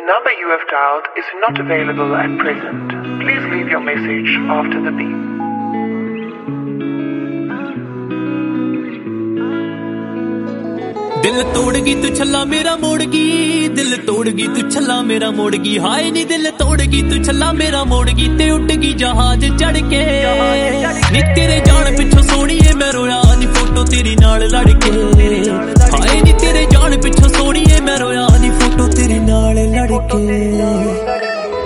number you have dialed is not available at present. Please leave your message after the beep. दिल तोड़ गई तू छल्ला मेरा मोड़ गई, दिल तोड़ गई तू छल्ला मेरा मोड़ गई। हाय नी दिल तोड़ गई तू छल्ला मेरा मोड़ गई ते उड़ गई जहाज चढ़ के। नी तेरे जान पिछो सोहणीए मैं रोया नी फोटो तेरी नाल लड़ के। हाय नी तेरे जान पिछो सोहणीए मैं रोया नी फोटो तेरी नाल लड़ के।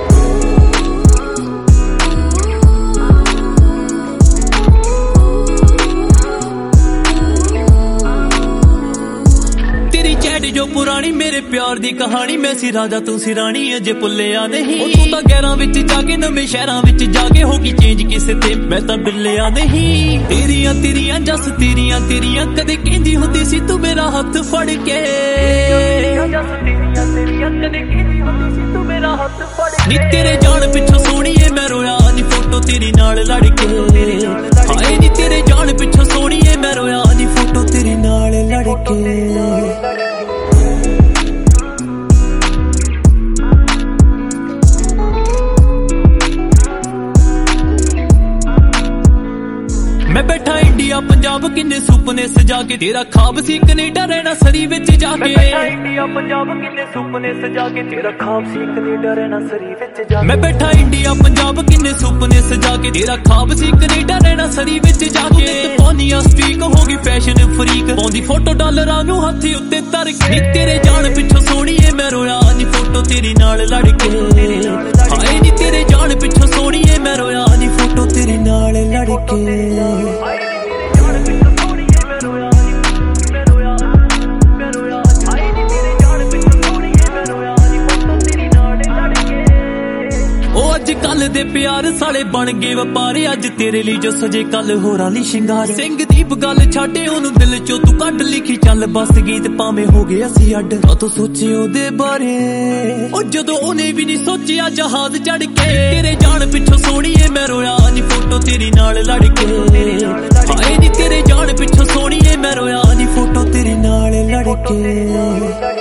जो पुरानी मेरे प्यार दी कहानी, मैं सी राजा तू सी रानी अजे भुल्लिया नहीं। तू तां गैरां विच जाके नवें शहरां विच जाके होगी चेंज किसे ते मैं तां बिल्लिया नहीं। तेरियां तेरियां जस तेरियां तेरियां कदे कहंदी हुंदी सी तू मेरा हत्थ फड़ के। नी तेरे जान पिछो सोहणीए मैं रोया नी फोटो तेरी नाल लड़ के। हाय नी तेरे जान पिछो सोहणीए मैं रोया नी फोटो तेरी नाल लड़ के। मैं बैठा इंडिया पंजाब किन्ने सुपने सजा के, तेरा ख्वाब सी कनेडा रहना सरी विच जाके। मैं बैठा इंडिया पंजाब किन्ने सुपने सजा के, तेरा ख्वाब सी कनेडा रहना सरी विच जाके। मैं बैठा इंडिया पंजाब किन्ने सुपने सजा के, तेरा ख्वाब सी कनेडा रहना सरी विच जाके। पानिया स्ट्रीक होगी फैशन फ्रीक, पाउंदी फोटो डॉलरां नूं हत्थ उत्ते धर के। तेरे जान पिछो सोहणीए मैं रोया नी फोटो तेरी नाल लड़ के। हाय नी तेरे जान पिछो सोहणीए मैं रोया नी फोटो तेरी नाल लड़ के। अज-कल दे प्यार साले बन गए वपारे, अज तेरे लिए जो सजे कल होरां ली शिंगार। सिंह दीप गल छाटे ओनू दिल चो तू कट लिखी चल बस गीत भावें हो गए असी अड। तू सोचे ओदे बारे ओ जदों ओने भी नहीं सोचिया जहाज चढ़ के। तेरे जान पिछो सोहणीए मैं रोया नी फोटो तेरी नाल लड़ के। हाय नी तेरे जान पिछो सोहणीए मैं रोया नी फोटो तेरी नाल लड़ के।